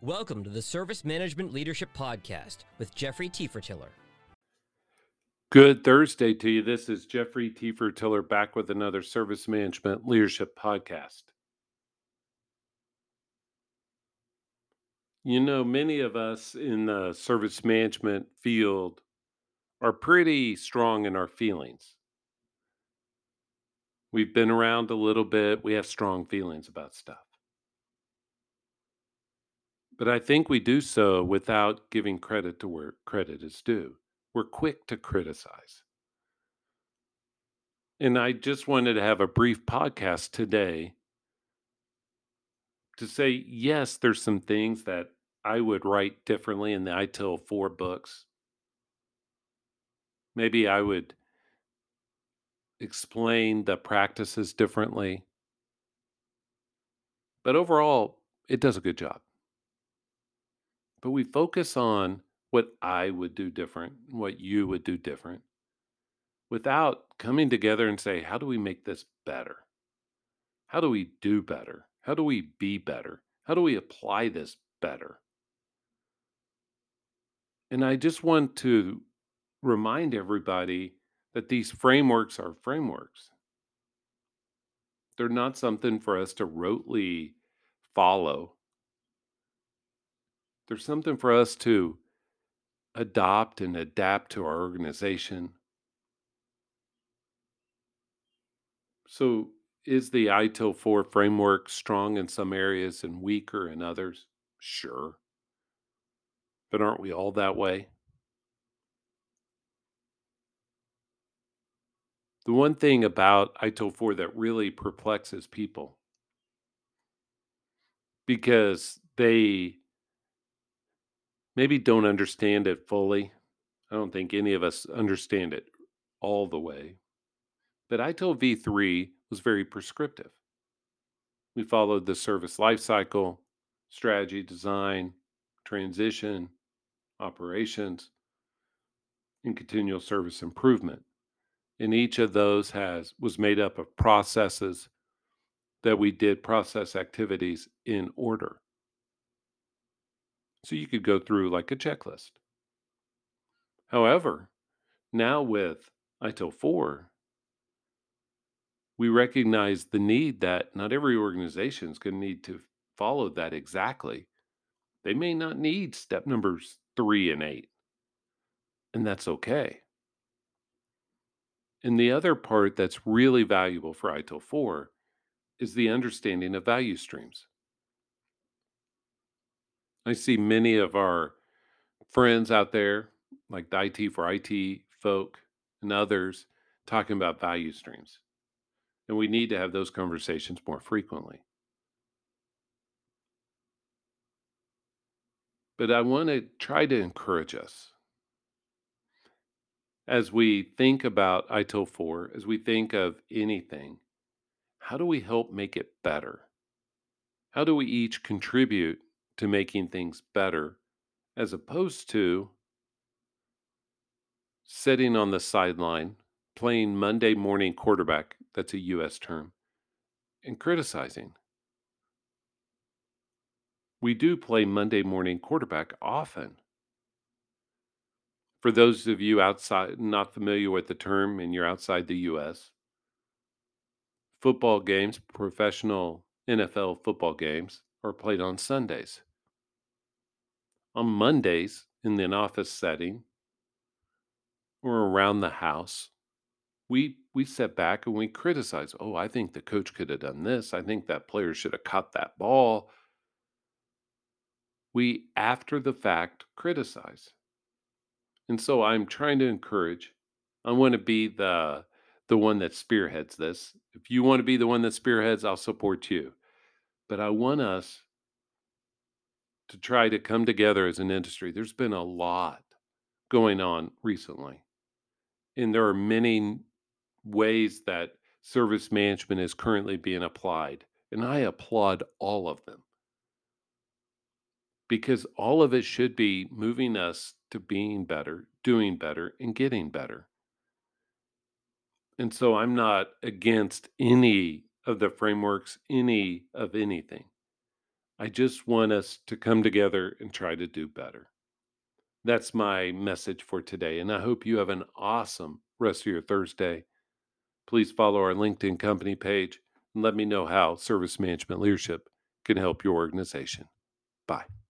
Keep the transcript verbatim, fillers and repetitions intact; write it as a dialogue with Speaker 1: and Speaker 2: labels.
Speaker 1: Welcome to the Service Management Leadership Podcast with Jeffrey Tiefertiller.
Speaker 2: Good Thursday to you. This is Jeffrey Tiefertiller back with another Service Management Leadership Podcast. You know, many of us in the service management field are pretty strong in our feelings. We've been around a little bit. We have strong feelings about stuff. But I think we do so without giving credit to where credit is due. We're quick to criticize. And I just wanted to have a brief podcast today to say, yes, there's some things that I would write differently in the I T I L four books. Maybe I would explain the practices differently. But overall, it does a good job. But we focus on what I would do different, what you would do different, without coming together and say, how do we make this better? How do we do better? How do we be better? How do we apply this better? And I just want to remind everybody that these frameworks are frameworks. They're not something for us to rotely follow. There's something for us to adopt and adapt to our organization. So, is the I T I L four framework strong in some areas and weaker in others? Sure. But aren't we all that way? The one thing about I T I L four that really perplexes people, because they maybe don't understand it fully. I don't think any of us understand it all the way. But I T I L v three was very prescriptive. We followed the service lifecycle, strategy, design, transition, operations, and continual service improvement. And each of those has was made up of processes that we did process activities in order. So you could go through like a checklist. However, now with I T I L four, we recognize the need that not every organization is going to need to follow that exactly. They may not need step numbers three and eight, and that's okay. And the other part that's really valuable for I T I L four is the understanding of value streams. I see many of our friends out there, like the I T for I T folk and others, talking about value streams. And we need to have those conversations more frequently. But I want to try to encourage us as we think about I T I L four, as we think of anything, how do we help make it better? How do we each contribute to making things better as opposed to sitting on the sideline, playing Monday morning quarterback, that's a U S term, and criticizing? We do play Monday morning quarterback often. For those of you outside not familiar with the term and you're outside the U S, football games, professional N F L football games, are played on Sundays. On Mondays, in an office setting or around the house, we we sit back and we criticize. Oh, I think the coach could have done this. I think that player should have caught that ball. We, after the fact, criticize. And so I'm trying to encourage. I want to be the the one that spearheads this. If you want to be the one that spearheads, I'll support you. But I want us to try to come together as an industry. There's been a lot going on recently, and there are many ways that service management is currently being applied. And I applaud all of them because all of it should be moving us to being better, doing better, and getting better. And so I'm not against any of the frameworks, any of anything. I just want us to come together and try to do better. That's my message for today. And I hope you have an awesome rest of your Thursday. Please follow our LinkedIn company page and let me know how service management leadership can help your organization. Bye.